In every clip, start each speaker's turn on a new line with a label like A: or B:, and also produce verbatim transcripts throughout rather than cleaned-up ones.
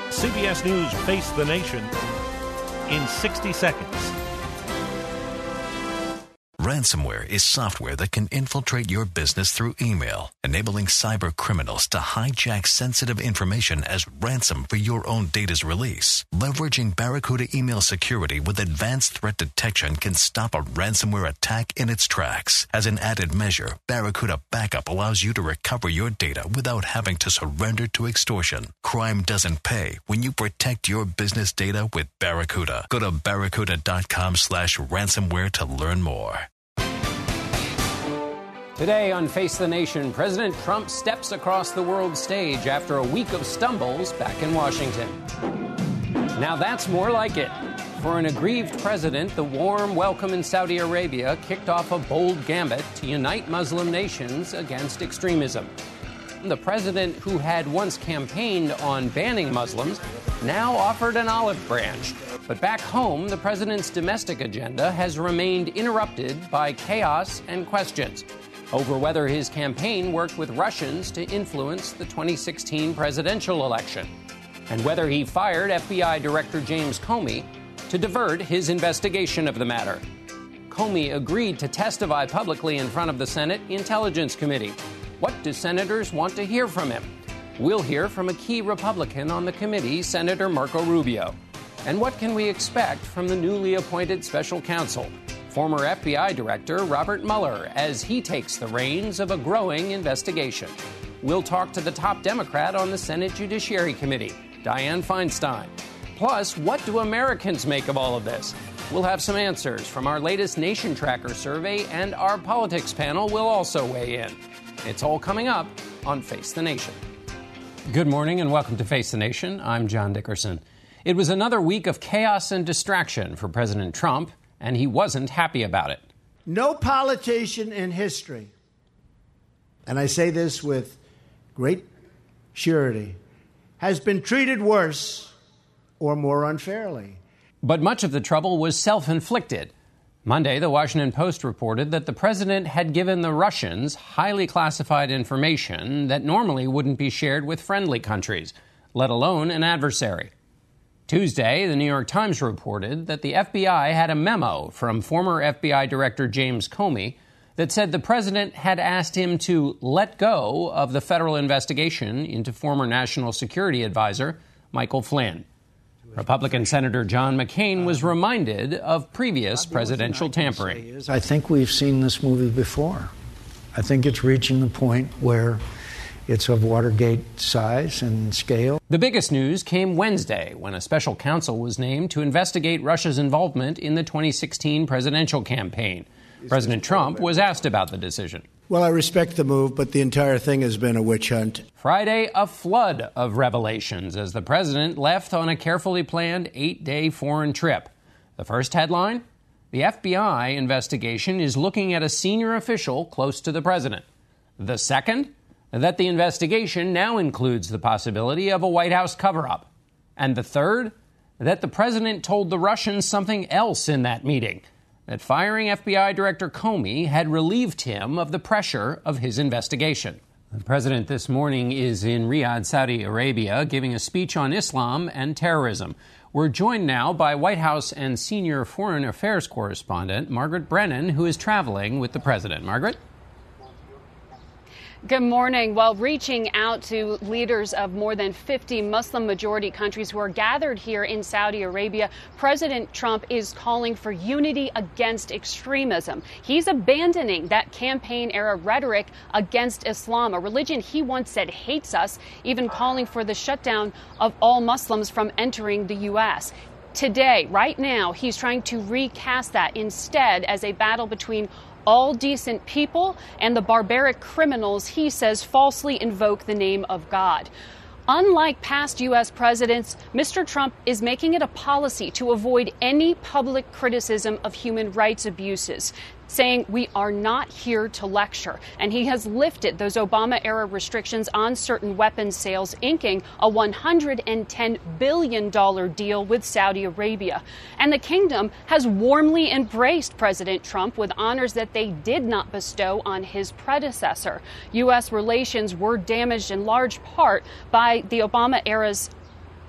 A: C B S News Face the Nation in sixty seconds.
B: Ransomware is software that can infiltrate your business through email, enabling cyber criminals to hijack sensitive information as ransom for your own data's release. Leveraging Barracuda email security with advanced threat detection can stop a ransomware attack in its tracks. As an added measure, Barracuda Backup allows you to recover your data without having to surrender to extortion. Crime doesn't pay when you protect your business data with Barracuda. Go to barracuda.com slash ransomware to learn more.
C: Today on Face the Nation, President Trump steps across the world stage after a week of stumbles back in Washington. Now that's more like it. For an aggrieved president, the warm welcome in Saudi Arabia kicked off a bold gambit to unite Muslim nations against extremism. The president, who had once campaigned on banning Muslims, now offered an olive branch. But back home, the president's domestic agenda has remained interrupted by chaos and questions over whether his campaign worked with Russians to influence the twenty sixteen presidential election, and whether he fired F B I Director James Comey to divert his investigation of the matter. Comey agreed to testify publicly in front of the Senate Intelligence Committee. What do senators want to hear from him? We'll hear from a key Republican on the committee, Senator Marco Rubio. And what can we expect from the newly appointed special counsel, former F B I Director Robert Mueller, as he takes the reins of a growing investigation? We'll talk to the top Democrat on the Senate Judiciary Committee, Dianne Feinstein. Plus, what do Americans make of all of this? We'll have some answers from our latest Nation Tracker survey, and our politics panel will also weigh in. It's all coming up on Face the Nation. Good morning and welcome to Face the Nation. I'm John Dickerson. It was another week of chaos and distraction for President Trump, and he wasn't happy about it.
D: No politician in history, and I say this with great surety, has been treated worse or more unfairly.
C: But much of the trouble was self-inflicted. Monday, the Washington Post reported that the president had given the Russians highly classified information that normally wouldn't be shared with friendly countries, let alone an adversary. Tuesday, the New York Times reported that the F B I had a memo from former F B I Director James Comey that said the president had asked him to let go of the federal investigation into former National Security Advisor Michael Flynn. Republican Senator John McCain was reminded of previous presidential tampering.
E: I think we've seen this movie before. I think it's reaching the point where it's of Watergate size and scale.
C: The biggest news came Wednesday when a special counsel was named to investigate Russia's involvement in the twenty sixteen presidential campaign. President Trump was asked about the decision.
D: Well, I respect the move, but the entire thing has been a witch hunt.
C: Friday, a flood of revelations as the president left on a carefully planned eight-day foreign trip. The first headline, the F B I investigation is looking at a senior official close to the president. The second, that the investigation now includes the possibility of a White House cover-up. And the third, that the president told the Russians something else in that meeting, that firing F B I Director Comey had relieved him of the pressure of his investigation. The president this morning is in Riyadh, Saudi Arabia, giving a speech on Islam and terrorism. We're joined now by White House and senior foreign affairs correspondent Margaret Brennan, who is traveling with the president. Margaret?
F: Good morning. While reaching out to leaders of more than fifty Muslim-majority countries who are gathered here in Saudi Arabia, President Trump is calling for unity against extremism. He's abandoning that campaign-era rhetoric against Islam, a religion he once said hates us, even calling for the shutdown of all Muslims from entering the U S Today, right now, he's trying to recast that instead as a battle between all decent people and the barbaric criminals he says falsely invoke the name of God. Unlike past U S presidents, Mister Trump is making it a policy to avoid any public criticism of human rights abuses, saying we are not here to lecture. And he has lifted those Obama-era restrictions on certain weapons sales, inking a one hundred ten billion dollars deal with Saudi Arabia. And the kingdom has warmly embraced President Trump with honors that they did not bestow on his predecessor. U S relations were damaged in large part by the Obama-era's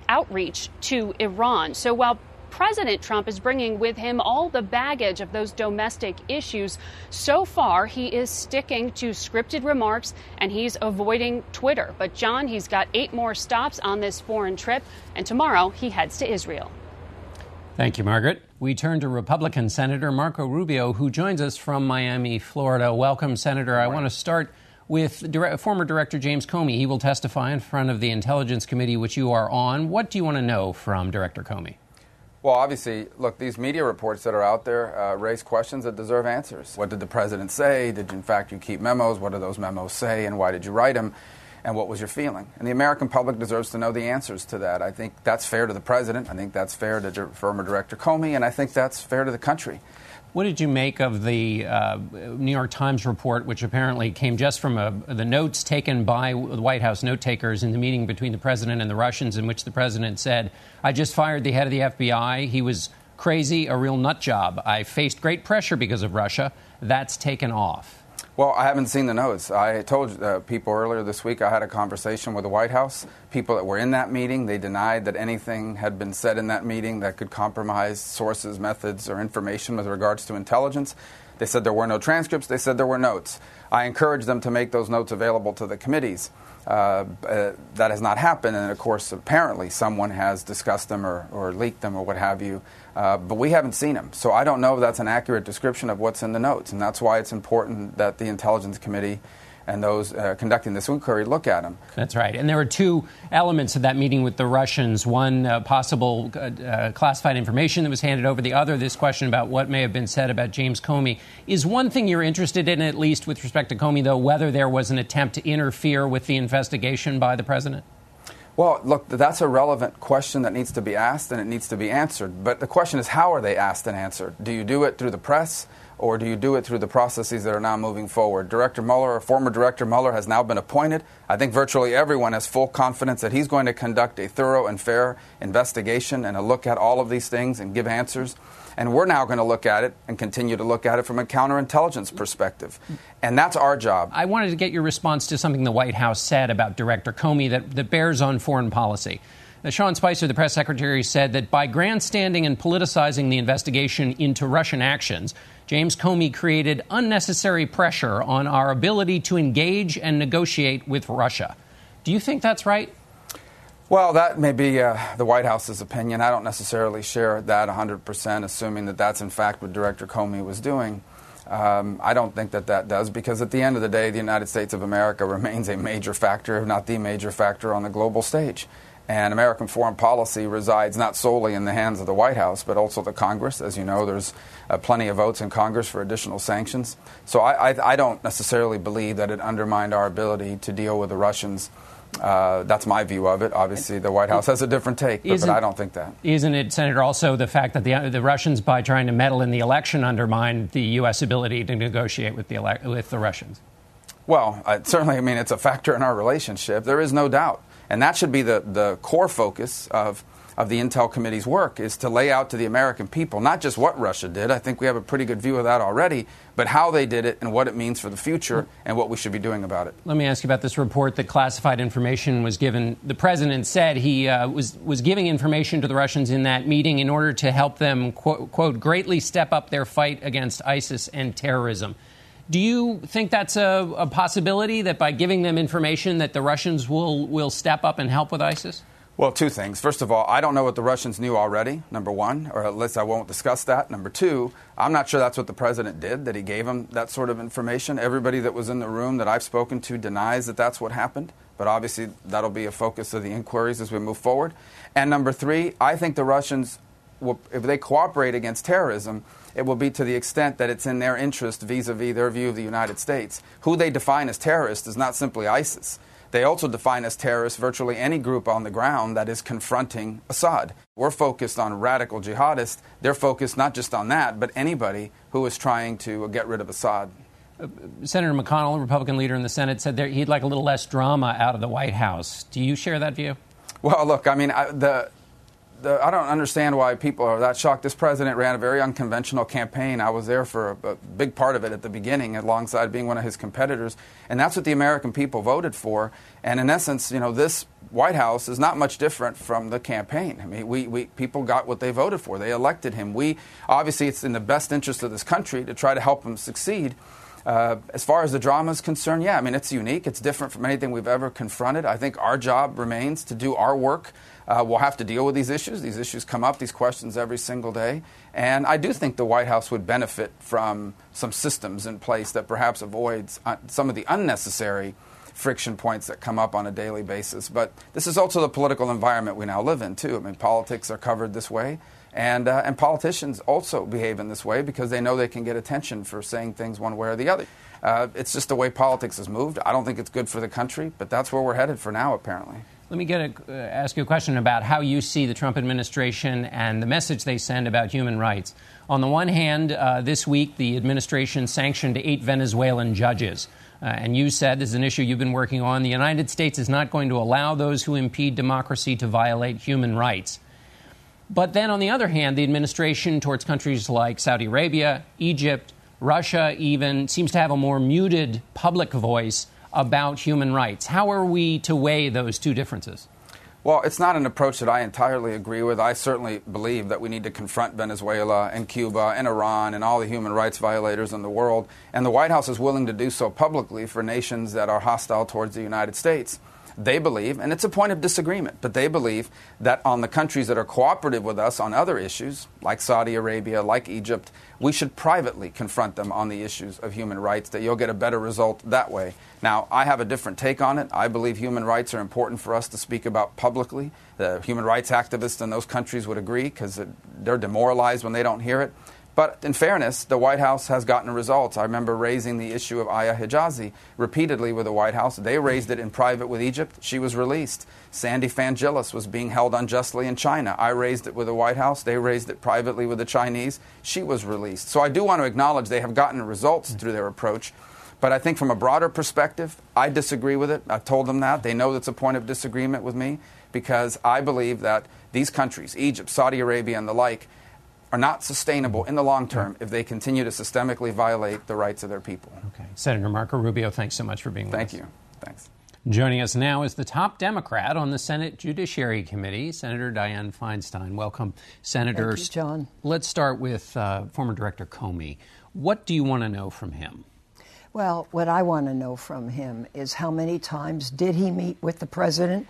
F: outreach to Iran. So while President Trump is bringing with him all the baggage of those domestic issues, so far he is sticking to scripted remarks and he's avoiding Twitter. But John, he's got eight more stops on this foreign trip, and tomorrow he heads to Israel.
C: Thank you, Margaret. We turn to Republican Senator Marco Rubio, who joins us from Miami, Florida. Welcome, Senator. I want to start with dire- former Director James Comey. He will testify in front of the Intelligence Committee, which you are on. What do you want to know from Director Comey?
G: Well, obviously, look, these media reports that are out there uh, raise questions that deserve answers. What did the president say? Did, in fact, you keep memos? What do those memos say, and why did you write them? And what was your feeling? And the American public deserves to know the answers to that. I think that's fair to the president. I think that's fair to di- former Director Comey, and I think that's fair to the country.
C: What did you make of the uh, New York Times report, which apparently came just from a, the notes taken by the White House note takers in the meeting between the president and the Russians, in which the president said, "I just fired the head of the F B I. He was crazy, a real nut job. I faced great pressure because of Russia. That's taken off."
G: Well, I haven't seen the notes. I told uh, people earlier this week I had a conversation with the White House. People that were in that meeting, they denied that anything had been said in that meeting that could compromise sources, methods, or information with regards to intelligence. They said there were no transcripts. They said there were notes. I encouraged them to make those notes available to the committees. Uh, uh, that has not happened, and of course, apparently someone has discussed them or, or leaked them or what have you, uh, but we haven't seen them. So I don't know if that's an accurate description of what's in the notes, and that's why it's important that the Intelligence Committee and those uh, conducting this inquiry look at them.
C: That's right. And there were two elements of that meeting with the Russians. One, uh, possible uh, uh, classified information that was handed over. The other, this question about what may have been said about James Comey. Is one thing you're interested in, at least with respect to Comey, though, whether there was an attempt to interfere with the investigation by the president?
G: Well, look, that's a relevant question that needs to be asked and it needs to be answered. But the question is, how are they asked and answered? Do you do it through the press? Or do you do it through the processes that are now moving forward? Director Mueller, or former Director Mueller, has now been appointed. I think virtually everyone has full confidence that he's going to conduct a thorough and fair investigation and a look at all of these things and give answers. And we're now going to look at it and continue to look at it from a counterintelligence perspective. And that's our job.
C: I wanted to get your response to something the White House said about Director Comey that, that bears on foreign policy. Now, Sean Spicer, the press secretary, said that by grandstanding and politicizing the investigation into Russian actions, James Comey created unnecessary pressure on our ability to engage and negotiate with Russia. Do you think that's right?
G: Well, that may be uh, the White House's opinion. I don't necessarily share that one hundred percent, assuming that that's in fact what Director Comey was doing. Um, I don't think that that does, because at the end of the day, the United States of America remains a major factor, if not the major factor, on the global stage. And American foreign policy resides not solely in the hands of the White House, but also the Congress. As you know, there's uh, plenty of votes in Congress for additional sanctions. So I, I, I don't necessarily believe that it undermined our ability to deal with the Russians. Uh, that's my view of it. Obviously, the White House has a different take, but, but I don't think that.
C: Isn't it, Senator, also the fact that the, the Russians, by trying to meddle in the election, undermined the U S ability to negotiate with the, ele- with the Russians?
G: Well, uh, certainly, I mean, it's a factor in our relationship. There is no doubt. And that should be the, the core focus of, of the Intel Committee's work, is to lay out to the American people not just what Russia did. I think we have a pretty good view of that already, but how they did it and what it means for the future and what we should be doing about it.
C: Let me ask you about this report that classified information was given. The president said he uh, was, was giving information to the Russians in that meeting in order to help them, quote, quote, greatly step up their fight against ISIS and terrorism. Do you think that's a, a possibility, that by giving them information that the Russians will, will step up and help with ISIS?
G: Well, two things. First of all, I don't know what the Russians knew already, number one, or at least I won't discuss that. Number two, I'm not sure that's what the president did, that he gave them that sort of information. Everybody that was in the room that I've spoken to denies that that's what happened. But obviously, that'll be a focus of the inquiries as we move forward. And number three, I think the Russians, will, if they cooperate against terrorism, it will be to the extent that it's in their interest vis-a-vis their view of the United States. Who they define as terrorists is not simply ISIS. They also define as terrorists virtually any group on the ground that is confronting Assad. We're focused on radical jihadists. They're focused not just on that, but anybody who is trying to get rid of Assad.
C: Uh, Senator McConnell, Republican leader in the Senate, said there, he'd like a little less drama out of the White House. Do you share that view?
G: Well, look, I mean, I, the... the, I don't understand why people are that shocked. This president ran a very unconventional campaign. I was there for a, a big part of it at the beginning, alongside being one of his competitors. And that's what the American people voted for. And in essence, you know, this White House is not much different from the campaign. I mean, we, we people got what they voted for. They elected him. We obviously, it's in the best interest of this country to try to help him succeed. Uh, as far as the drama is concerned, yeah, I mean, it's unique. It's different from anything we've ever confronted. I think our job remains to do our work. Uh, we'll have to deal with these issues. These issues come up, these questions every single day. And I do think the White House would benefit from some systems in place that perhaps avoids uh, some of the unnecessary friction points that come up on a daily basis. But this is also the political environment we now live in, too. I mean, politics are covered this way. And, uh, and politicians also behave in this way because they know they can get attention for saying things one way or the other. Uh, it's just the way politics has moved. I don't think it's good for the country, but that's where we're headed for now, apparently.
C: Let me get a, uh, ask you a question about how you see the Trump administration and the message they send about human rights. On the one hand, uh, this week, the administration sanctioned eight Venezuelan judges. Uh, and you said, this is an issue you've been working on, the United States is not going to allow those who impede democracy to violate human rights. But then, on the other hand, the administration towards countries like Saudi Arabia, Egypt, Russia even, seems to have a more muted public voice about human rights. How are we to weigh those two differences?
G: Well, it's not an approach that I entirely agree with. I certainly believe that we need to confront Venezuela and Cuba and Iran and all the human rights violators in the world. And the White House is willing to do so publicly for nations that are hostile towards the United States. They believe, and it's a point of disagreement, but they believe that on the countries that are cooperative with us on other issues, like Saudi Arabia, like Egypt, we should privately confront them on the issues of human rights, that you'll get a better result that way. Now, I have a different take on it. I believe human rights are important for us to speak about publicly. The human rights activists in those countries would agree because they're demoralized when they don't hear it. But in fairness, the White House has gotten results. I remember raising the issue of Aya Hijazi repeatedly with the White House. They raised it in private with Egypt. She was released. Sandy Fangilis was being held unjustly in China. I raised it with the White House. They raised it privately with the Chinese. She was released. So I do want to acknowledge they have gotten results through their approach. But I think from a broader perspective, I disagree with it. I've told them that. They know that's a point of disagreement with me because I believe that these countries, Egypt, Saudi Arabia, and the like, are not sustainable in the long term if they continue to systemically violate the rights of their people.
C: Okay. Senator Marco Rubio, thanks so much for being with
G: Thank
C: us.
G: Thank you. Thanks.
C: Joining us now is the top Democrat on the Senate Judiciary Committee, Senator Dianne Feinstein. Welcome, Senator.
H: Thank you, John.
C: Let's start with uh, former Director Comey. What do you want to know from him?
H: Well, what I want to know from him is how many times did he meet with the president,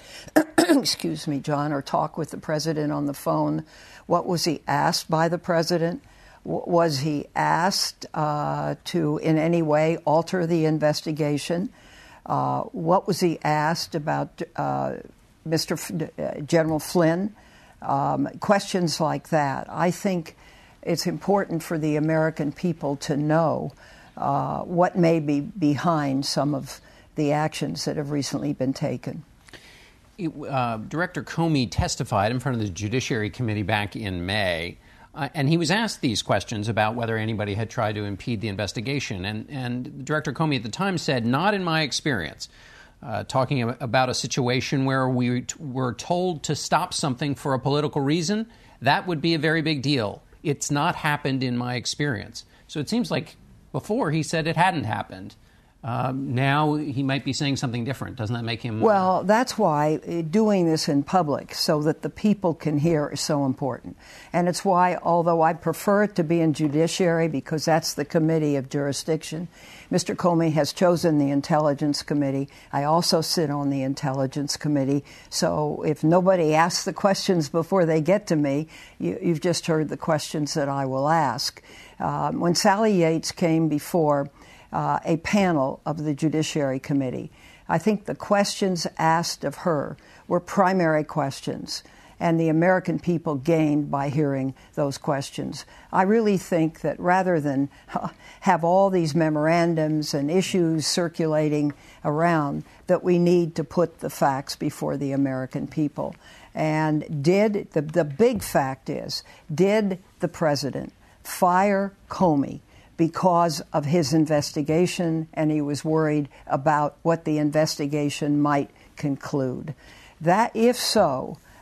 H: excuse me, John, or talk with the president on the phone? What was he asked by the president? W- was he asked uh, to in any way alter the investigation? Uh, what was he asked about uh, Mister F- uh, General Flynn? Um, questions like that. I think it's important for the American people to know Uh, what may be behind some of the actions that have recently been taken.
C: Uh, Director Comey testified in front of the Judiciary Committee back in May, uh, and he was asked these questions about whether anybody had tried to impede the investigation. And, and Director Comey at the time said, not in my experience, uh, talking about a situation where we t- were told to stop something for a political reason. That would be a very big deal. It's not happened in my experience. So it seems like before, he said it hadn't happened. Um, now he might be saying something different. Doesn't that make him...
H: Well, that's why doing this in public so that the people can hear is so important. And it's why, although I prefer it to be in judiciary because that's the committee of jurisdiction, Mister Comey has chosen the Intelligence Committee. I also sit on the Intelligence Committee. So if nobody asks the questions before they get to me, you, you've just heard the questions that I will ask. Um, when Sally Yates came before uh, a panel of the Judiciary Committee, I think the questions asked of her were primary questions, and the American people gained by hearing those questions. I really think that rather than have all these memorandums and issues circulating around, that we need to put the facts before the American people. And did, the, the big fact is, did the president fire Comey because of his investigation, and he was worried about what the investigation might conclude? That, if so,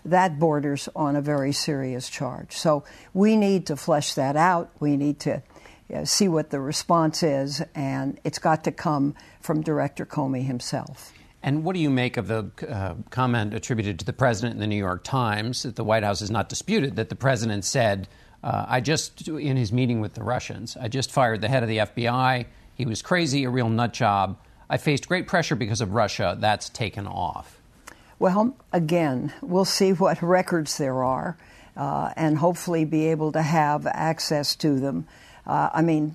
H: that borders on a very serious charge. So we need to flesh that out. We need to uh, see what the response is, and it's got to come from Director Comey himself.
C: And what do you make of the uh, comment attributed to the president in the New York Times that the White House has not disputed that the president said, uh, I just, in his meeting with the Russians, I just fired the head of the F B I. He was crazy, a real nut job. I faced great pressure because of Russia. That's taken off.
H: Well, again, we'll see what records there are uh, and hopefully be able to have access to them. Uh, I mean,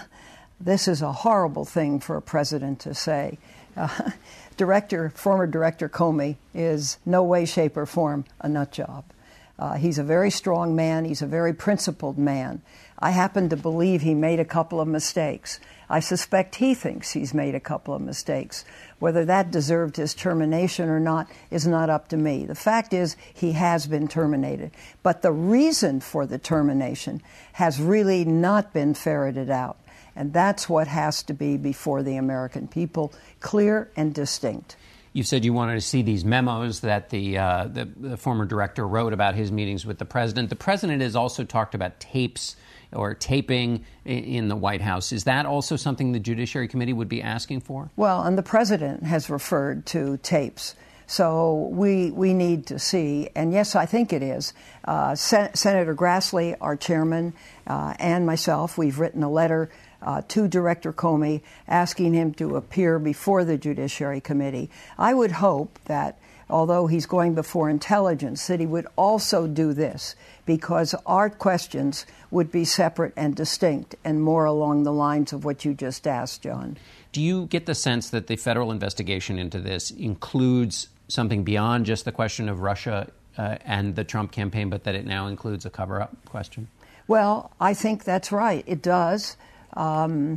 H: this is a horrible thing for a president to say. Uh, Director, former Director Comey is no way, shape, or form a nut job. Uh, he's a very strong man. He's a very principled man. I happen to believe he made a couple of mistakes. I suspect he thinks he's made a couple of mistakes. Whether that deserved his termination or not is not up to me. The fact is he has been terminated. But the reason for the termination has really not been ferreted out. And that's what has to be before the American people, clear and distinct.
C: You said you wanted to see these memos that the, uh, the, the former director wrote about his meetings with the president. The president has also talked about tapes or taping in the White House. Is that also something the Judiciary Committee would be asking for?
H: Well, and the president has referred to tapes. So we we need to see, and yes, I think it is. Uh, Sen- Senator Grassley, our chairman, uh, and myself, we've written a letter uh, to Director Comey asking him to appear before the Judiciary Committee. I would hope that, although he's going before Intelligence, that he would also do this, because our questions would be separate and distinct and more along the lines of what you just asked, John.
C: Do you get the sense that the federal investigation into this includes something beyond just the question of Russia uh, and the Trump campaign, but that it now includes a cover-up question?
H: Well, I think that's right. It does. Um,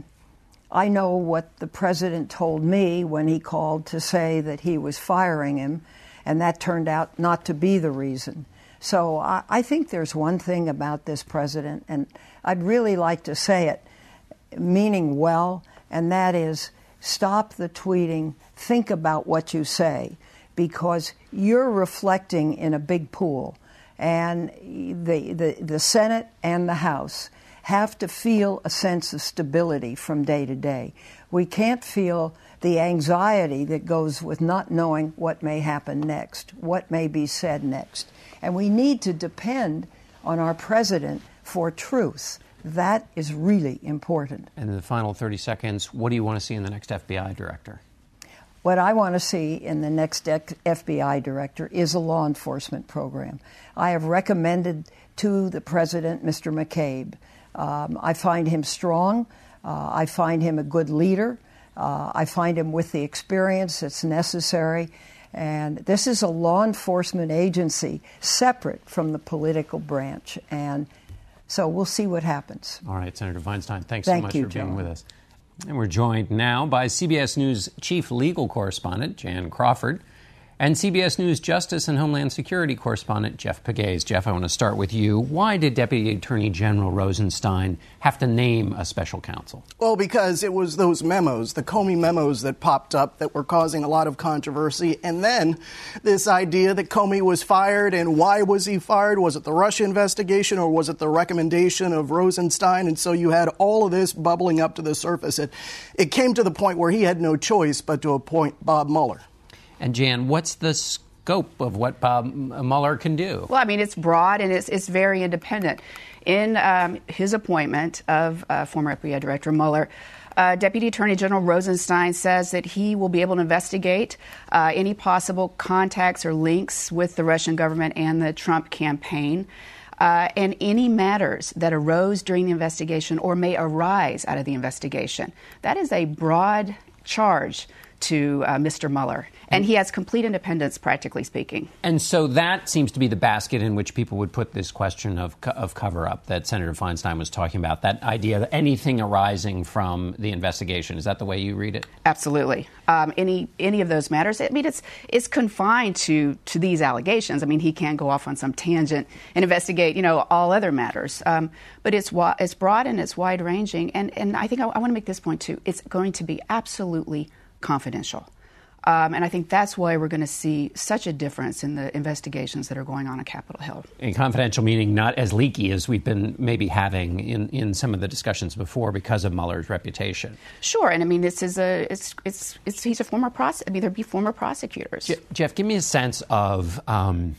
H: I know what the president told me when he called to say that he was firing him, and that turned out not to be the reason. So I, I think there's one thing about this president, and I'd really like to say it, meaning well, and that is stop the tweeting, think about what you say, because you're reflecting in a big pool, and the, the, the Senate and the House have to feel a sense of stability from day to day. We can't feel the anxiety that goes with not knowing what may happen next, what may be said next. And we need to depend on our president for truth. That is really important.
C: And in the final thirty seconds, what do you want to see in the next F B I director?
H: What I want to see in the next F B I director is a law enforcement program. I have recommended to the president, Mister McCabe. Um, I find him strong. Uh, I find him a good leader. Uh, I find him with the experience that's necessary. And this is a law enforcement agency separate from the political branch. And so we'll see what happens.
C: All right, Senator Feinstein, thanks
H: Thank
C: so much
H: you,
C: for being
H: John.
C: with us. And we're joined now by C B S News chief legal correspondent Jan Crawford and C B S News Justice and Homeland Security correspondent Jeff Pegues. Jeff, I want to start with you. Why did Deputy Attorney General Rosenstein have to name a special counsel?
I: Well, because it was those memos, the Comey memos that popped up that were causing a lot of controversy. And then this idea that Comey was fired, and why was he fired? Was it the Russia investigation or was it the recommendation of Rosenstein? And so you had all of this bubbling up to the surface. It, it came to the point where he had no choice but to appoint Bob Mueller.
C: And Jan, what's the scope of what Bob Mueller can do?
J: Well, I mean, it's broad and it's, it's very independent. In um, his appointment of uh, former F B I Director Mueller, uh, Deputy Attorney General Rosenstein says that he will be able to investigate uh, any possible contacts or links with the Russian government and the Trump campaign. Uh, and any matters that arose during the investigation or may arise out of the investigation. That is a broad charge to uh, Mister Mueller. And he has complete independence, practically speaking.
C: And so that seems to be the basket in which people would put this question of of cover-up that Senator Feinstein was talking about, that idea that anything arising from the investigation. Is that the way you read it?
J: Absolutely. Um, any any of those matters. I mean, it's it's confined to, to these allegations. I mean, he can't go off on some tangent and investigate, you know, all other matters. Um, but it's it's broad and it's wide-ranging. And, and I think I, I want to make this point, too. It's going to be absolutely confidential. Um, and I think that's why we're going to see such a difference in the investigations that are going on on Capitol Hill.
C: A confidential meeting not as leaky as we've been maybe having in, in some of the discussions before because of Mueller's reputation.
J: Sure, and I mean this is a it's it's, it's he's a former prose- I mean there'd be former prosecutors.
C: Je- Jeff, give me a sense of um,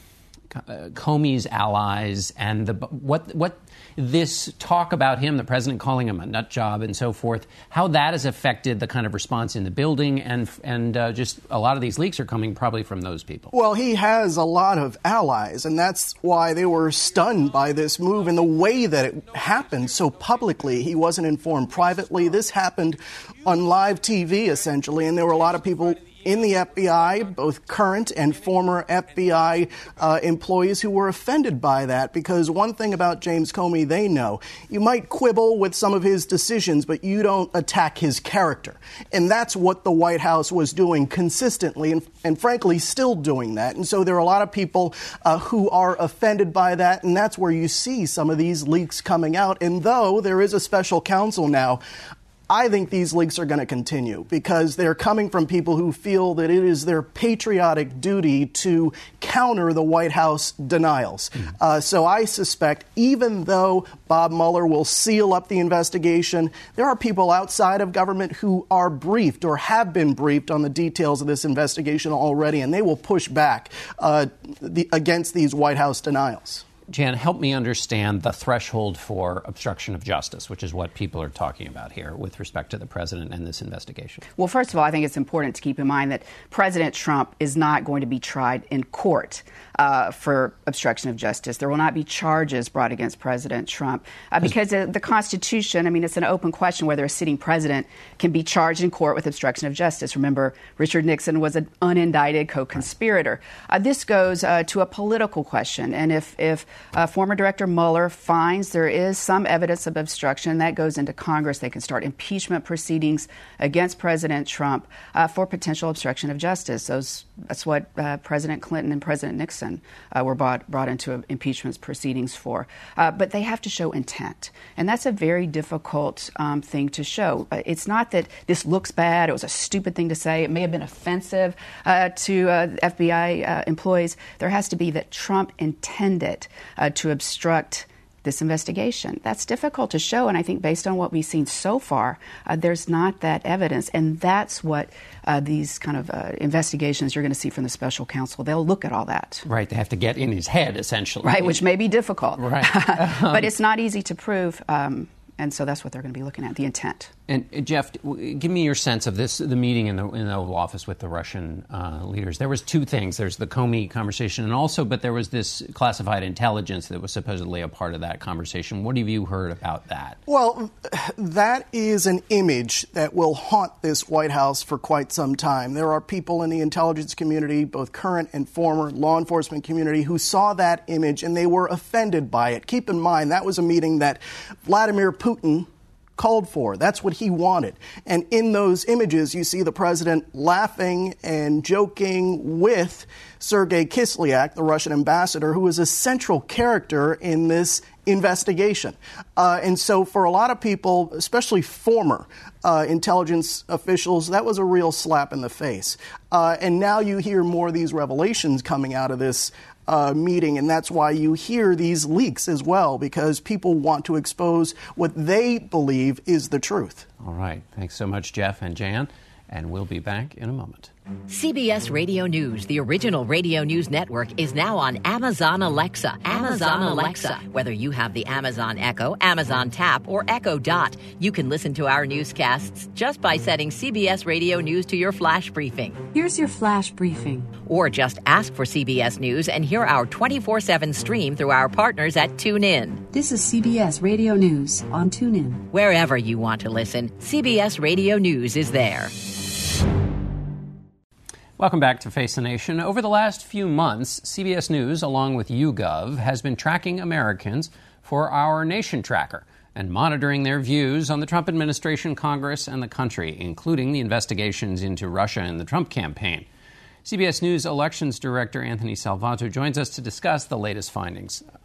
C: Comey's allies and the what what. This talk about him, the president calling him a nut job and so forth, how that has affected the kind of response in the building, and and uh, just a lot of these leaks are coming probably from those people.
I: Well, he has a lot of allies, and that's why they were stunned by this move and the way that it happened so publicly. He wasn't informed privately. This happened on live T V, essentially, and there were a lot of people in the F B I, both current and former F B I uh, employees who were offended by that, because one thing about James Comey they know, you might quibble with some of his decisions, but you don't attack his character. And that's what the White House was doing consistently and, and frankly still doing that. And so there are a lot of people uh, who are offended by that, and that's where you see some of these leaks coming out. And though there is a special counsel now, I think these leaks are going to continue because they're coming from people who feel that it is their patriotic duty to counter the White House denials. Mm. Uh, so I suspect even though Bob Mueller will seal up the investigation, there are people outside of government who are briefed or have been briefed on the details of this investigation already, and they will push back uh, the, against these White House denials.
C: Jan, help me understand the threshold for obstruction of justice, which is what people are talking about here with respect to the president and this investigation.
J: Well, first of all, I think it's important to keep in mind that President Trump is not going to be tried in court uh, for obstruction of justice. There will not be charges brought against President Trump uh, because uh, the Constitution, I mean, it's an open question whether a sitting president can be charged in court with obstruction of justice. Remember, Richard Nixon was an unindicted co-conspirator. Uh, this goes uh, to a political question, and if if Uh, former Director Mueller finds there is some evidence of obstruction, that goes into Congress. They can start impeachment proceedings against President Trump uh, for potential obstruction of justice. Those, that's what uh, President Clinton and President Nixon uh, were brought, brought into impeachment proceedings for. Uh, but they have to show intent. And that's a very difficult um, thing to show. Uh, it's not that this looks bad. It was a stupid thing to say. It may have been offensive uh, to uh, F B I uh, employees. There has to be that Trump intended Uh, to obstruct this investigation. That's difficult to show, and I think based on what we've seen so far, uh, there's not that evidence, and that's what uh, these kind of uh, investigations you're going to see from the special counsel. They'll look at all that.
C: Right, they have to get in his head, essentially.
J: Right, which may be difficult.
C: Right.
J: But it's not easy to prove, um, and so that's what they're going to be looking at, the intent.
C: And, uh, Jeff, give me your sense of this, the meeting in the, in the Oval Office with the Russian uh, leaders. There was two things. There's the Comey conversation, and also, but there was this classified intelligence that was supposedly a part of that conversation. What have you heard about that?
I: Well, that is an image that will haunt this White House for quite some time. There are people in the intelligence community, both current and former law enforcement community, who saw that image and they were offended by it. Keep in mind, that was a meeting that Vladimir Putin called for. That's what he wanted. And in those images, you see the president laughing and joking with Sergei Kislyak, the Russian ambassador, who is a central character in this investigation. Uh, and so for a lot of people, especially former uh, intelligence officials, that was a real slap in the face. Uh, and now you hear more of these revelations coming out of this Uh, meeting, and that's why you hear these leaks as well, because people want to expose what they believe is the truth.
C: All right. Thanks so much, Jeff and Jan, and we'll be back in a moment.
K: C B S Radio News, the original radio news network, is now on Amazon Alexa. Amazon Alexa. Whether you have the Amazon Echo, Amazon Tap, or Echo Dot, you can listen to our newscasts just by setting C B S Radio News to your flash briefing.
L: Here's your flash briefing.
K: Or just ask for C B S News and hear our twenty-four seven stream through our partners at TuneIn.
L: This is C B S Radio News on TuneIn.
K: Wherever you want to listen, C B S Radio News is there.
C: Welcome back to Face the Nation. Over the last few months, C B S News, along with YouGov, has been tracking Americans for our Nation Tracker and monitoring their views on the Trump administration, Congress, and the country, including the investigations into Russia and the Trump campaign. C B S News Elections Director Anthony Salvato joins us to discuss the latest findings.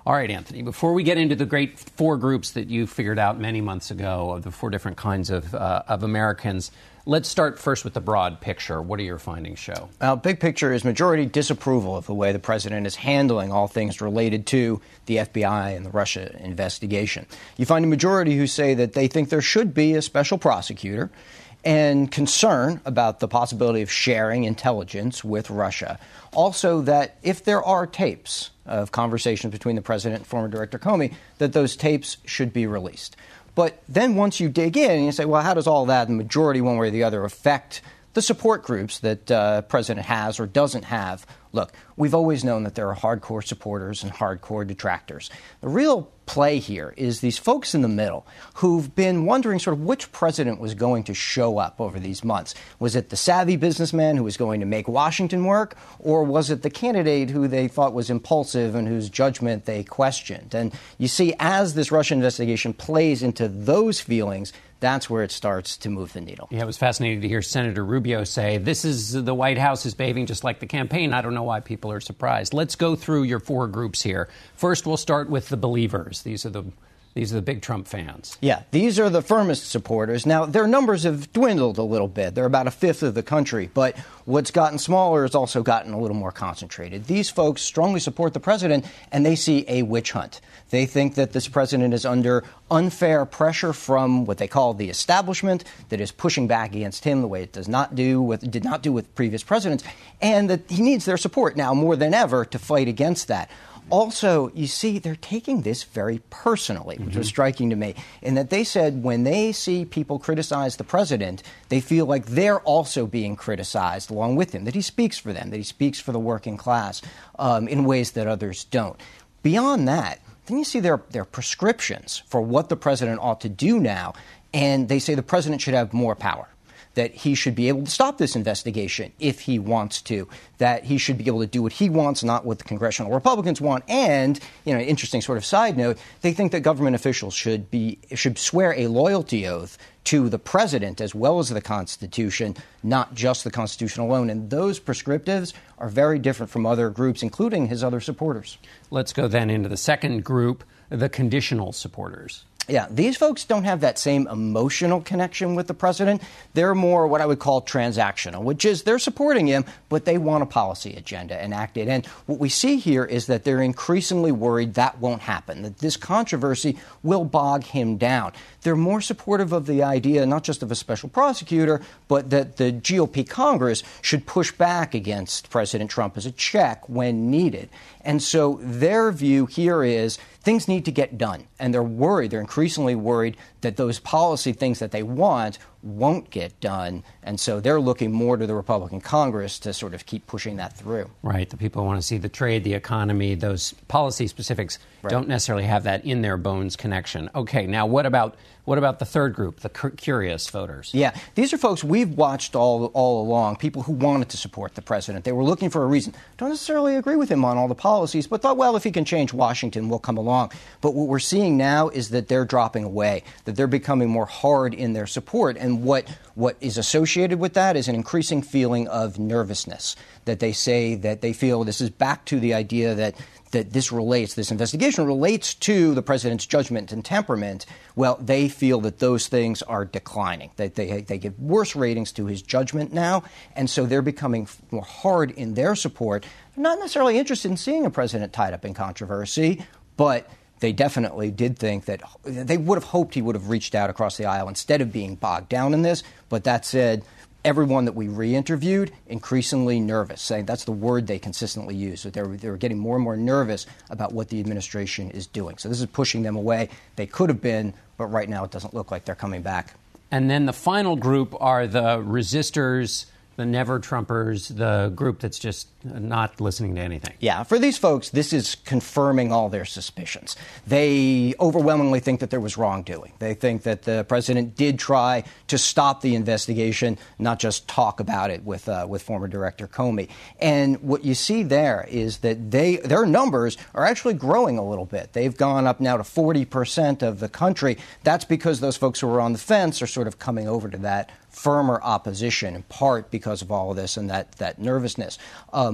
C: All right, Anthony, before we get into the great four groups that you figured out many months ago of the four different kinds of, uh, of Americans, let's start first with the broad picture. What do your findings show?
M: Well, big picture is majority disapproval of the way the president is handling all things related to the F B I and the Russia investigation. You find a majority who say that they think there should be a special prosecutor and concern about the possibility of sharing intelligence with Russia. Also, that if there are tapes of conversations between the president and former Director Comey, that those tapes should be released. But then once you dig in and you say, well, how does all that, the majority one way or the other, affect the support groups that uh, president has or doesn't have? Look, we've always known that there are hardcore supporters and hardcore detractors. The real play here is these folks in the middle who've been wondering sort of which president was going to show up over these months. Was it the savvy businessman who was going to make Washington work, or was it the candidate who they thought was impulsive and whose judgment they questioned? And you see, as this Russia investigation plays into those feelings, that's where it starts to move the needle.
C: Yeah, it was fascinating to hear Senator Rubio say, this is the White House is behaving just like the campaign. I don't know why people are surprised. Let's go through your four groups here. First, we'll start with the believers. These are the These are the big Trump fans.
M: Yeah, these are the firmest supporters. Now, their numbers have dwindled a little bit. They're about a fifth of the country. But what's gotten smaller has also gotten a little more concentrated. These folks strongly support the president, and they see a witch hunt. They think that this president is under unfair pressure from what they call the establishment that is pushing back against him the way it does not do with, did not do with previous presidents, and that he needs their support now more than ever to fight against that. Also, you see, they're taking this very personally, which mm-hmm. was striking to me, in that they said when they see people criticize the president, they feel like they're also being criticized along with him, that he speaks for them, that he speaks for the working class um, in ways that others don't. Beyond that, then you see their, their prescriptions for what the president ought to do now, and they say the president should have more power, that he should be able to stop this investigation if he wants to, that he should be able to do what he wants, not what the congressional Republicans want. And, you know, interesting sort of side note, they think that government officials should be should swear a loyalty oath to the president as well as the Constitution, not just the Constitution alone. And those prescriptives are very different from other groups, including his other supporters.
C: Let's go then into the second group, the conditional supporters.
M: Yeah, these folks don't have that same emotional connection with the president. They're more what I would call transactional, which is they're supporting him, but they want a policy agenda enacted. And what we see here is that they're increasingly worried that won't happen, that this controversy will bog him down. They're more supportive of the idea, not just of a special prosecutor, but that the G O P Congress should push back against President Trump as a check when needed. And so their view here is things need to get done. And they're worried, they're increasingly worried that those policy things that they want won't get done. And so they're looking more to the Republican Congress to sort of keep pushing that through.
C: Right. The people want to see the trade, the economy, those policy specifics right. don't necessarily have that in their bones connection. Okay. Now, what about what about the third group, the curious voters?
M: Yeah. These are folks we've watched all all along, people who wanted to support the president. They were looking for a reason. Don't necessarily agree with him on all the policies, but thought, well, if he can change Washington, we'll come along. But what we're seeing now is that they're dropping away, that they're becoming more hard in their support. And what what is associated with that is an increasing feeling of nervousness, that they say that they feel this is back to the idea that that this relates, this investigation relates to the president's judgment and temperament. Well, they feel that those things are declining, that they they give worse ratings to his judgment now, and so they're becoming more hard in their support. They're not necessarily interested in seeing a president tied up in controversy, but they definitely did think that they would have hoped he would have reached out across the aisle instead of being bogged down in this. But that said, everyone that we re-interviewed, increasingly nervous, saying that's the word they consistently use, that they were, they were getting more and more nervous about what the administration is doing. So this is pushing them away. They could have been, but right now it doesn't look like they're coming back.
C: And then the final group are the resistors, the never-Trumpers, the group that's just not listening to anything.
M: Yeah, for these folks, this is confirming all their suspicions. They overwhelmingly think that there was wrongdoing. They think that the president did try to stop the investigation, not just talk about it with uh, with former Director Comey. And what you see there is that they their numbers are actually growing a little bit. They've gone up now to forty percent of the country. That's because those folks who were on the fence are sort of coming over to that firmer opposition, in part because of all of this and that, that nervousness. Um,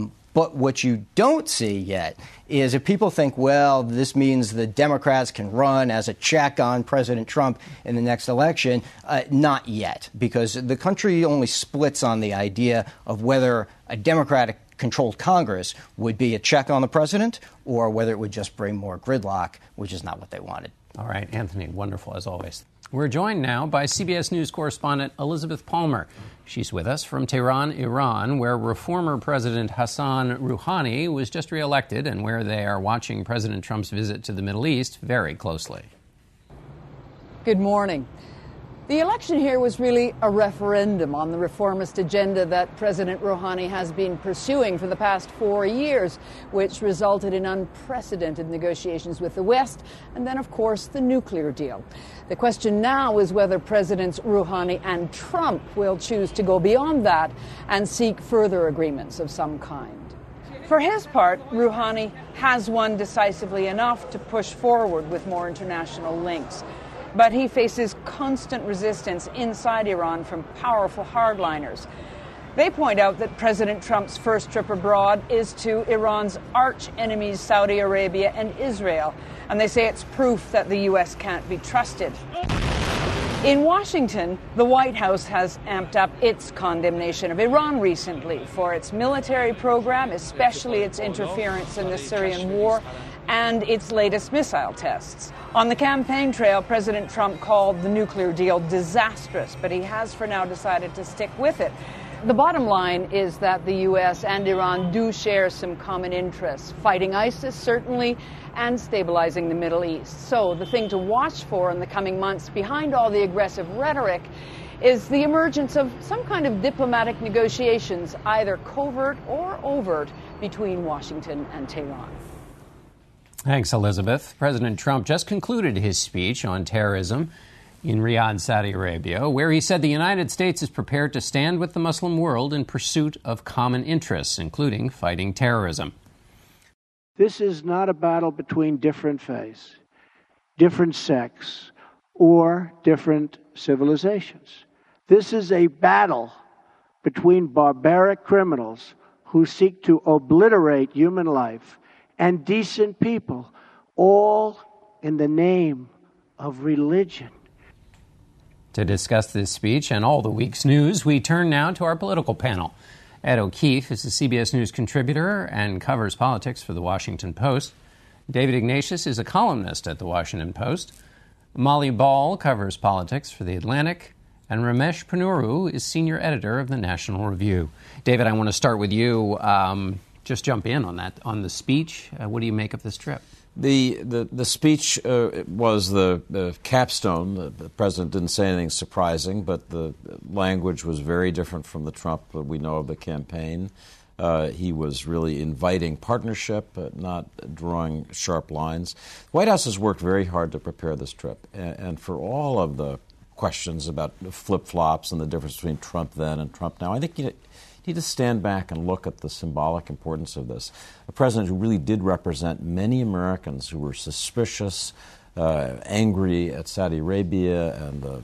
M: Um, but what you don't see yet is if people think, well, this means the Democrats can run as a check on President Trump in the next election, uh, not yet, because the country only splits on the idea of whether a Democratic-controlled Congress would be a check on the president or whether it would just bring more gridlock, which is not what they wanted.
C: All right, Anthony, wonderful as always. We're joined now by C B S News correspondent Elizabeth Palmer. She's with us from Tehran, Iran, where former President Hassan Rouhani was just reelected and where they are watching President Trump's visit to the Middle East very closely.
N: Good morning. The election here was really a referendum on the reformist agenda that President Rouhani has been pursuing for the past four years, which resulted in unprecedented negotiations with the West and then, of course, the nuclear deal. The question now is whether Presidents Rouhani and Trump will choose to go beyond that and seek further agreements of some kind. For his part, Rouhani has won decisively enough to push forward with more international links. But he faces constant resistance inside Iran from powerful hardliners. They point out that President Trump's first trip abroad is to Iran's arch enemies, Saudi Arabia and Israel, and they say it's proof that the U S can't be trusted. In Washington, the White House has amped up its condemnation of Iran recently for its military program, especially its interference in the Syrian war, and its latest missile tests. On the campaign trail, President Trump called the nuclear deal disastrous, but he has for now decided to stick with it. The bottom line is that the U S and Iran do share some common interests, fighting ISIS certainly, and stabilizing the Middle East. So the thing to watch for in the coming months behind all the aggressive rhetoric is the emergence of some kind of diplomatic negotiations, either covert or overt, between Washington and Tehran.
C: Thanks, Elizabeth. President Trump just concluded his speech on terrorism in Riyadh, Saudi Arabia, where he said the United States is prepared to stand with the Muslim world in pursuit of common interests, including fighting terrorism.
O: This is not a battle between different faiths, different sects, or different civilizations. This is a battle between barbaric criminals who seek to obliterate human life and decent people, all in the name of religion.
C: To discuss this speech and all the week's news, we turn now to our political panel. Ed O'Keefe is a C B S News contributor and covers politics for The Washington Post. David Ignatius is a columnist at The Washington Post. Molly Ball covers politics for The Atlantic. And Ramesh Ponnuru is senior editor of The National Review. David, I want to start with you. Um, just jump in on that, on the speech. Uh, what do you make of this trip?
P: The the, the speech uh, was the, the capstone. The, the president didn't say anything surprising, but the language was very different from the Trump that we know of the campaign. Uh, he was really inviting partnership, uh, not drawing sharp lines. The White House has worked very hard to prepare this trip, and, and for all of the questions about flip-flops and the difference between Trump then and Trump now, I think you need to stand back and look at the symbolic importance of this. A president who really did represent many Americans who were suspicious, uh, angry at Saudi Arabia and the uh,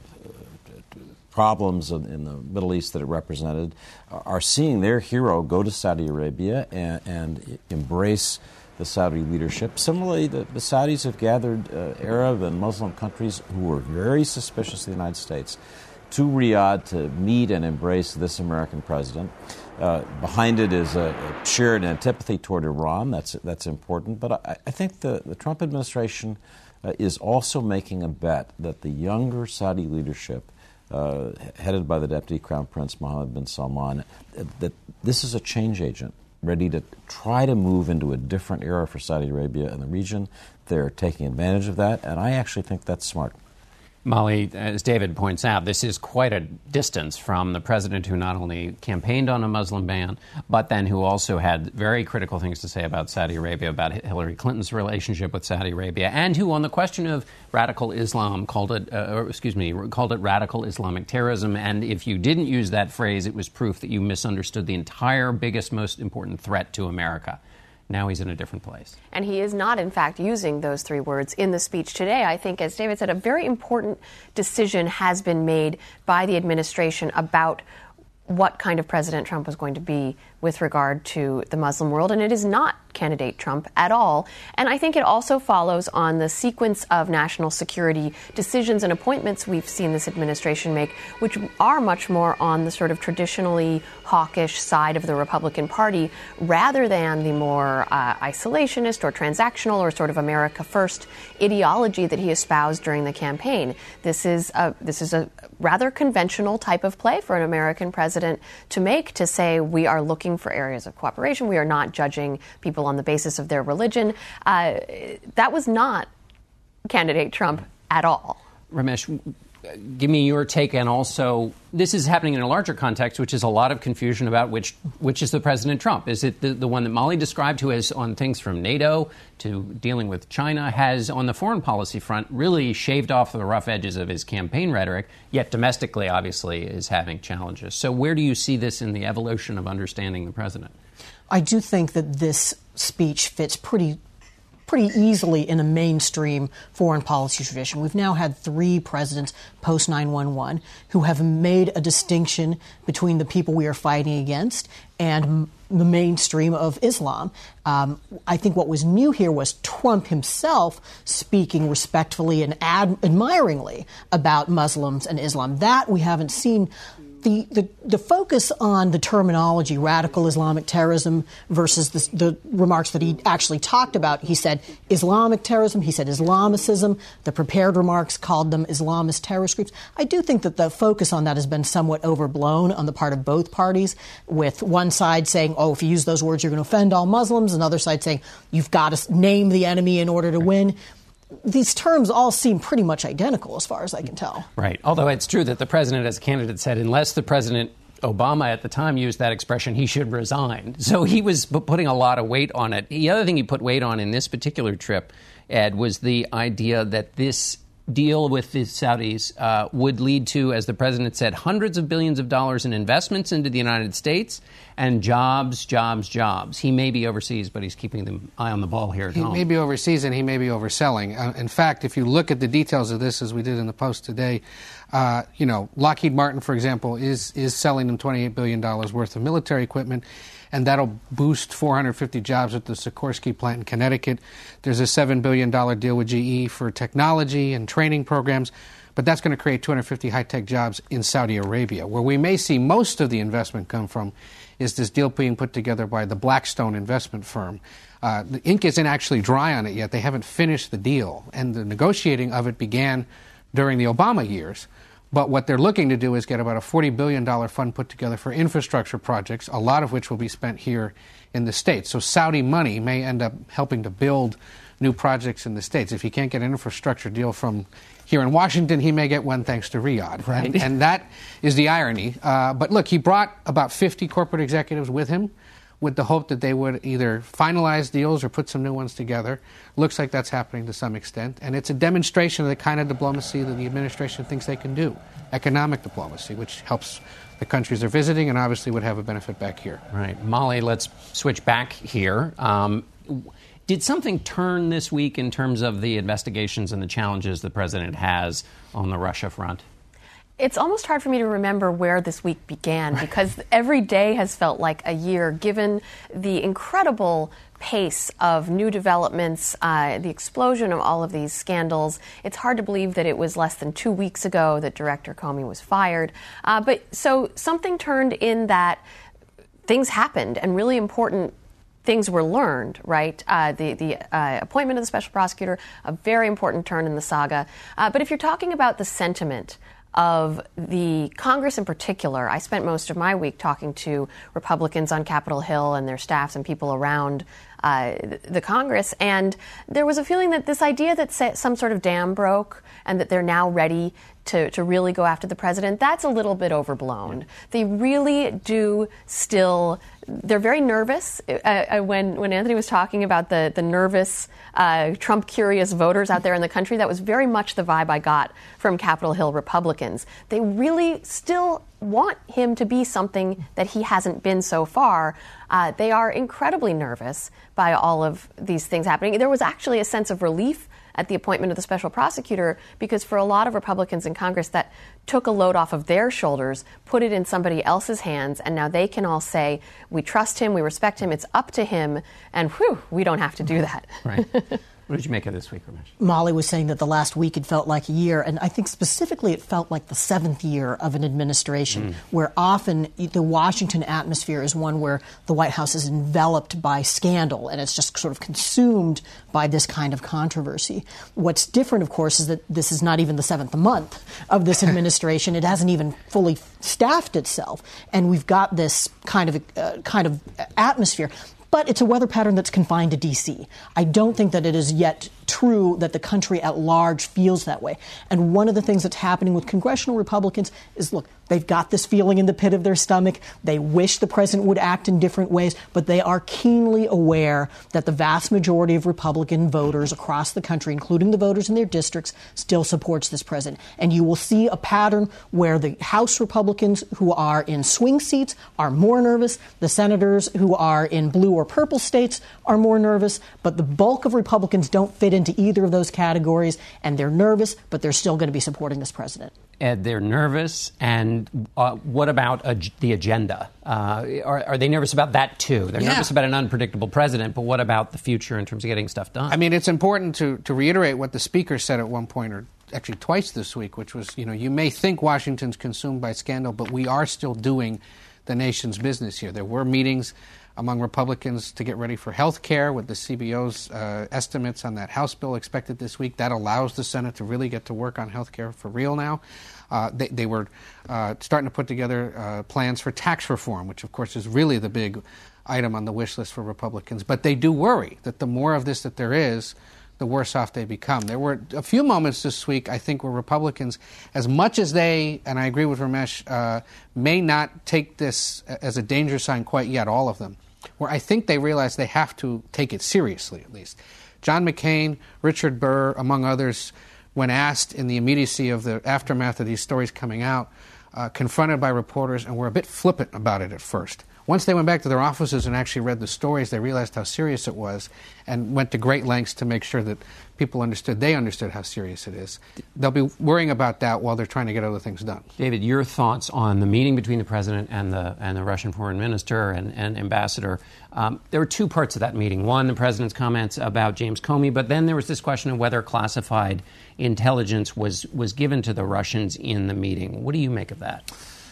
P: problems in, in the Middle East that it represented, are seeing their hero go to Saudi Arabia and, and embrace the Saudi leadership. Similarly, the, the Saudis have gathered uh, Arab and Muslim countries who were very suspicious of the United States to Riyadh to meet and embrace this American president. Uh, behind it is a, a shared antipathy toward Iran. That's that's important. But I, I think the, the Trump administration uh, is also making a bet that the younger Saudi leadership, uh, headed by the Deputy Crown Prince Mohammed bin Salman, uh, that this is a change agent ready to try to move into a different era for Saudi Arabia and the region. They're taking advantage of that, and I actually think that's smart.
C: Molly, as David points out, this is quite a distance from the president who not only campaigned on a Muslim ban, but then who also had very critical things to say about Saudi Arabia, about Hillary Clinton's relationship with Saudi Arabia, and who, on the question of radical Islam, called it, uh, or, excuse me, called it radical Islamic terrorism. And if you didn't use that phrase, it was proof that you misunderstood the entire biggest, most important threat to America. Now he's in a different place.
Q: And he is not, in fact, using those three words in the speech today. I think, as David said, a very important decision has been made by the administration about what kind of president Trump was going to be with regard to the Muslim world, and it is not candidate Trump at all. And I think it also follows on the sequence of national security decisions and appointments we've seen this administration make, which are much more on the sort of traditionally hawkish side of the Republican Party, rather than the more uh, isolationist or transactional or sort of America First ideology that he espoused during the campaign. This is a, this is a rather conventional type of play for an American president to make, to say we are looking for areas of cooperation. We are not judging people on the basis of their religion. Uh, that was not candidate Trump at all.
C: Ramesh, give me your take. And also, this is happening in a larger context, which is a lot of confusion about which which is the President Trump. Is it the, the one that Molly described, who has, on things from NATO to dealing with China, has, on the foreign policy front, really shaved off the rough edges of his campaign rhetoric, yet domestically, obviously, is having challenges. So where do you see this in the evolution of understanding the president?
R: I do think that this speech fits pretty pretty easily in a mainstream foreign policy tradition. We've now had three presidents post nine one one who have made a distinction between the people we are fighting against and the mainstream of Islam. Um, I think what was new here was Trump himself speaking respectfully and ad- admiringly about Muslims and Islam. That we haven't seen. The, the, the focus on the terminology, radical Islamic terrorism, versus the, the remarks that he actually talked about. He said Islamic terrorism. He said Islamicism. The prepared remarks called them Islamist terrorist groups. I do think that the focus on that has been somewhat overblown on the part of both parties, with one side saying, oh, if you use those words, you're going to offend all Muslims. Another side saying, you've got to name the enemy in order to win. These terms all seem pretty much identical as far as I can tell.
C: Right. Although it's true that the president as a candidate said, unless the president Obama at the time used that expression, he should resign. So he was putting a lot of weight on it. The other thing he put weight on in this particular trip, Ed, was the idea that this deal with the Saudis uh, would lead to, as the president said, hundreds of billions of dollars in investments into the United States and jobs, jobs, jobs. He may be overseas, but he's keeping the eye on the ball here at
S: he
C: home.
S: He may be overseas and he may be overselling. Uh, in fact, if you look at the details of this, as we did in the Post today, uh, you know, Lockheed Martin, for example, is is selling them twenty-eight billion dollars worth of military equipment, and that'll boost four hundred fifty jobs at the Sikorsky plant in Connecticut. There's a seven billion dollars deal with G E for technology and training programs, but that's going to create two hundred fifty high-tech jobs in Saudi Arabia. Where we may see most of the investment come from is this deal being put together by the Blackstone investment firm. Uh, the ink isn't actually dry on it yet. They haven't finished the deal, and the negotiating of it began during the Obama years. But what they're looking to do is get about a forty billion dollars fund put together for infrastructure projects, a lot of which will be spent here in the States. So Saudi money may end up helping to build new projects in the States. If he can't get an infrastructure deal from here in Washington, he may get one thanks to Riyadh.
C: Right.
S: And, and that is the irony. Uh, but look, he brought about fifty corporate executives with him, with the hope that they would either finalize deals or put some new ones together. Looks like that's happening to some extent. And it's a demonstration of the kind of diplomacy that the administration thinks they can do, economic diplomacy, which helps the countries they're visiting and obviously would have a benefit back here.
C: Right. Molly, let's switch back here. Um, did something turn this week in terms of the investigations and the challenges the president has on the Russia front?
Q: It's almost hard for me to remember where this week began because every day has felt like a year, given the incredible pace of new developments, uh, the explosion of all of these scandals. It's hard to believe that it was less than two weeks ago that Director Comey was fired. Uh, but so something turned in that things happened and really important things were learned, right? Uh, the the uh, appointment of the special prosecutor, a very important turn in the saga. Uh, but if you're talking about the sentiment of the Congress in particular, I spent most of my week talking to Republicans on Capitol Hill and their staffs and people around uh, the Congress, and there was a feeling that this idea that some sort of dam broke and that they're now ready to, to really go after the president, that's a little bit overblown. They really do still, they're very nervous. Uh, when, when Anthony was talking about the, the nervous, uh, Trump-curious voters out there in the country, that was very much the vibe I got from Capitol Hill Republicans. They really still want him to be something that he hasn't been so far. Uh, they are incredibly nervous by all of these things happening. There was actually a sense of relief at the appointment of the special prosecutor, because for a lot of Republicans in Congress, that took a load off of their shoulders, put it in somebody else's hands, and now they can all say, we trust him, we respect him, it's up to him, and whew, we don't have to do that.
C: Right. What did you make of this week, Ramesh?
R: Molly was saying that the last week it felt like a year, and I think specifically it felt like the seventh year of an administration, mm. where often the Washington atmosphere is one where the White House is enveloped by scandal, and it's just sort of consumed by this kind of controversy. What's different, of course, is that this is not even the seventh month of this administration. It hasn't even fully staffed itself, and we've got this kind of uh, kind of atmosphere. But it's a weather pattern that's confined to D C. I don't think that it is yet true that the country at large feels that way. And one of the things that's happening with congressional Republicans is, look, they've got this feeling in the pit of their stomach. They wish the president would act in different ways, but they are keenly aware that the vast majority of Republican voters across the country, including the voters in their districts, still supports this president. And you will see a pattern where the House Republicans who are in swing seats are more nervous. The senators who are in blue or purple states are more nervous. But the bulk of Republicans don't fit into either of those categories, and they're nervous, but they're still going to be supporting this president.
C: Ed, they're nervous, and uh, what about uh, the agenda? Uh, are, are they nervous about that, too? They're
S: yeah.
C: nervous about an unpredictable president, but what about the future in terms of getting stuff done?
S: I mean, it's important to, to reiterate what the Speaker said at one point, or actually twice this week, which was, you know, you may think Washington's consumed by scandal, but we are still doing the nation's business here. There were meetings among Republicans to get ready for health care with the C B O's uh, estimates on that House bill expected this week. That allows the Senate to really get to work on health care for real now. Uh, they, they were uh, starting to put together uh, plans for tax reform, which, of course, is really the big item on the wish list for Republicans. But they do worry that the more of this that there is, the worse off they become. There were a few moments this week, I think, where Republicans, as much as they, and I agree with Ramesh, uh, may not take this as a danger sign quite yet, all of them, where I think they realize they have to take it seriously, at least. John McCain, Richard Burr, among others, when asked in the immediacy of the aftermath of these stories coming out, uh, confronted by reporters, and were a bit flippant about it at first. Once they went back to their offices and actually read the stories, they realized how serious it was and went to great lengths to make sure that people understood, they understood how serious it is. They'll be worrying about that while they're trying to get other things done.
C: David, your thoughts on the meeting between the president and the and the Russian foreign minister and, and ambassador. Um, there were two parts of that meeting. One, the president's comments about James Comey, but then there was this question of whether classified intelligence was, was given to the Russians in the meeting. What do you make of that?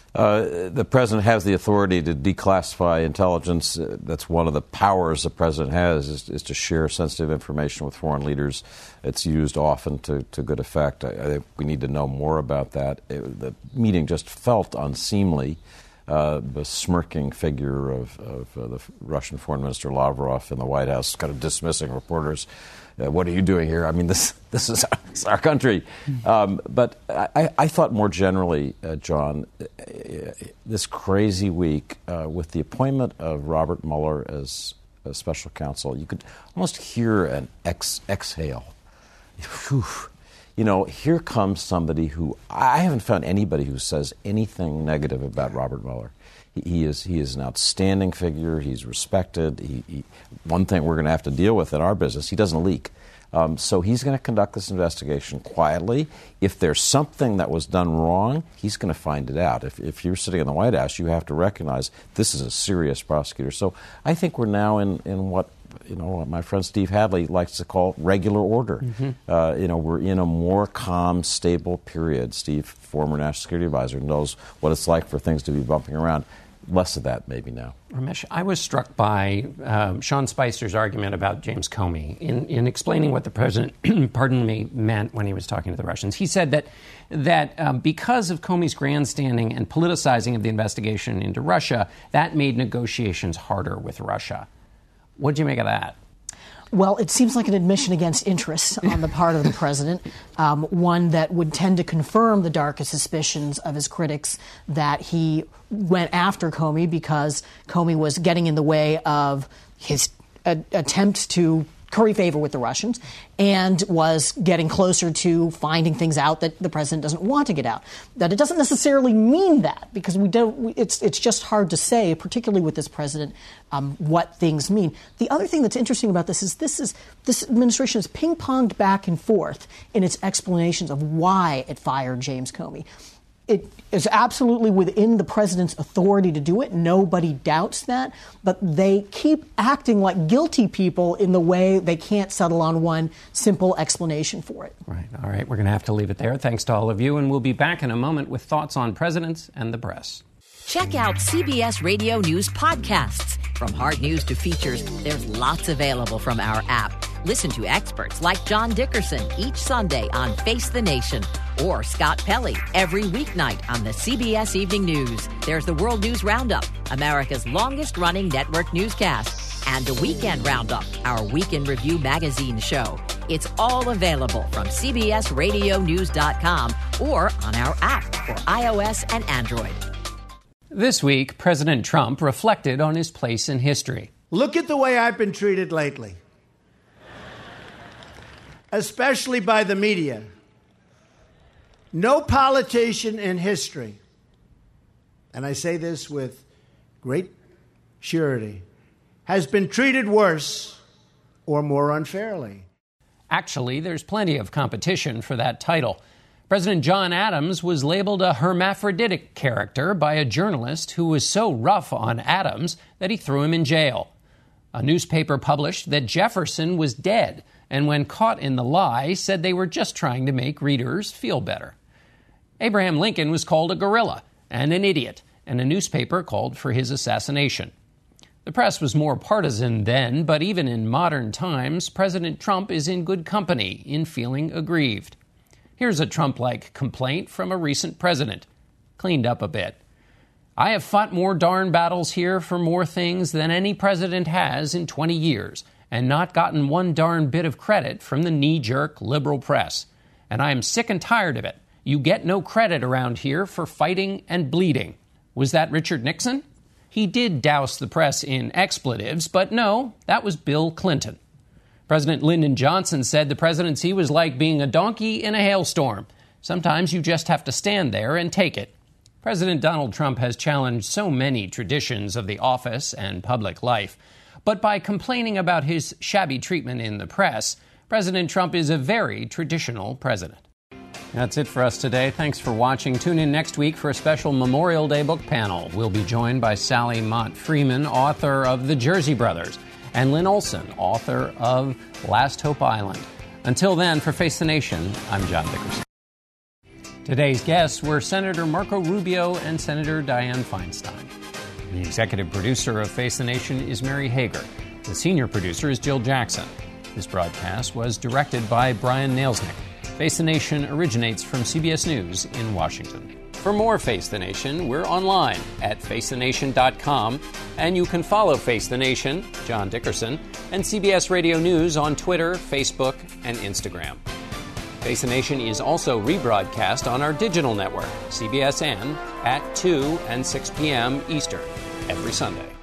P: Uh, the president has the authority to declassify intelligence. Uh, that's one of the powers the president has, is, is to share sensitive information with foreign leaders. It's used often to, to good effect. I, I think we need to know more about that. It, the meeting just felt unseemly. Uh, the smirking figure of, of uh, the Russian Foreign Minister Lavrov in the White House kind of dismissing reporters. Uh, what are you doing here? I mean, this this is our, it's our country. Um, but I, I thought more generally, uh, John, uh, this crazy week uh, with the appointment of Robert Mueller as a special counsel, you could almost hear an ex- exhale. Whew. You know, here comes somebody who I haven't found anybody who says anything negative about Robert Mueller. He, he is he is an outstanding figure. He's respected. He, he, one thing we're going to have to deal with in our business, he doesn't leak. Um, so he's going to conduct this investigation quietly. If there's something that was done wrong, he's going to find it out. If, if you're sitting in the White House, you have to recognize this is a serious prosecutor. So I think we're now in, in what you know what my friend Steve Hadley likes to call regular order. Mm-hmm. Uh, you know, we're in a more calm, stable period. Steve, former National Security Advisor, knows what it's like for things to be bumping around. Less of that maybe now.
C: Ramesh, I was struck by um, Sean Spicer's argument about James Comey in, in explaining what the president, pardon me, meant when he was talking to the Russians. He said that that um, because of Comey's grandstanding and politicizing of the investigation into Russia, that made negotiations harder with Russia. What did you make of that?
R: Well, it seems like an admission against interest on the part of the president, um, one that would tend to confirm the darkest suspicions of his critics that he went after Comey because Comey was getting in the way of his uh, attempts to curry favor with the Russians and was getting closer to finding things out that the president doesn't want to get out. That it doesn't necessarily mean that, because we don't. It's it's just hard to say, particularly with this president, um, what things mean. The other thing that's interesting about this is this is this administration has ping-ponged back and forth in its explanations of why it fired James Comey. It is absolutely within the president's authority to do it. Nobody doubts that. But they keep acting like guilty people in the way they can't settle on one simple explanation for it.
C: Right. All right. We're going to have to leave it there. Thanks to all of you. And we'll be back in a moment with thoughts on presidents and the press.
K: Check out C B S Radio News podcasts. From hard news to features, there's lots available from our app. Listen to experts like John Dickerson each Sunday on Face the Nation, or Scott Pelley every weeknight on the C B S Evening News. There's the World News Roundup, America's longest-running network newscast, and the Weekend Roundup, our Week in Review magazine show. It's all available from C B S radio news dot com or on our app for iOS and Android.
C: This week, President Trump reflected on his place in history.
D: Look at the way I've been treated lately, especially by the media. No politician in history, and I say this with great surety, has been treated worse or more unfairly.
C: Actually, there's plenty of competition for that title. President John Adams was labeled a hermaphroditic character by a journalist who was so rough on Adams that he threw him in jail. A newspaper published that Jefferson was dead, and when caught in the lie, said they were just trying to make readers feel better. Abraham Lincoln was called a gorilla and an idiot, and a newspaper called for his assassination. The press was more partisan then, but even in modern times, President Trump is in good company in feeling aggrieved. Here's a Trump-like complaint from a recent president, cleaned up a bit. I have fought more darn battles here for more things than any president has in twenty years, and not gotten one darn bit of credit from the knee-jerk liberal press. And I am sick and tired of it. You get no credit around here for fighting and bleeding. Was that Richard Nixon? He did douse the press in expletives, but no, that was Bill Clinton. President Lyndon Johnson said the presidency was like being a donkey in a hailstorm. Sometimes you just have to stand there and take it. President Donald Trump has challenged so many traditions of the office and public life. But by complaining about his shabby treatment in the press, President Trump is a very traditional president. That's it for us today. Thanks for watching. Tune in next week for a special Memorial Day book panel. We'll be joined by Sally Mott Freeman, author of The Jersey Brothers, and Lynn Olson, author of Last Hope Island. Until then, for Face the Nation, I'm John Dickerson. Today's guests were Senator Marco Rubio and Senator Dianne Feinstein. The executive producer of Face the Nation is Mary Hager. The senior producer is Jill Jackson. This broadcast was directed by Brian Nailsnick. Face the Nation originates from C B S News in Washington. For more Face the Nation, we're online at face the nation dot com, and you can follow Face the Nation, John Dickerson, and C B S Radio News on Twitter, Facebook, and Instagram. Face the Nation is also rebroadcast on our digital network, C B S N, at two and six p.m. Eastern, every Sunday.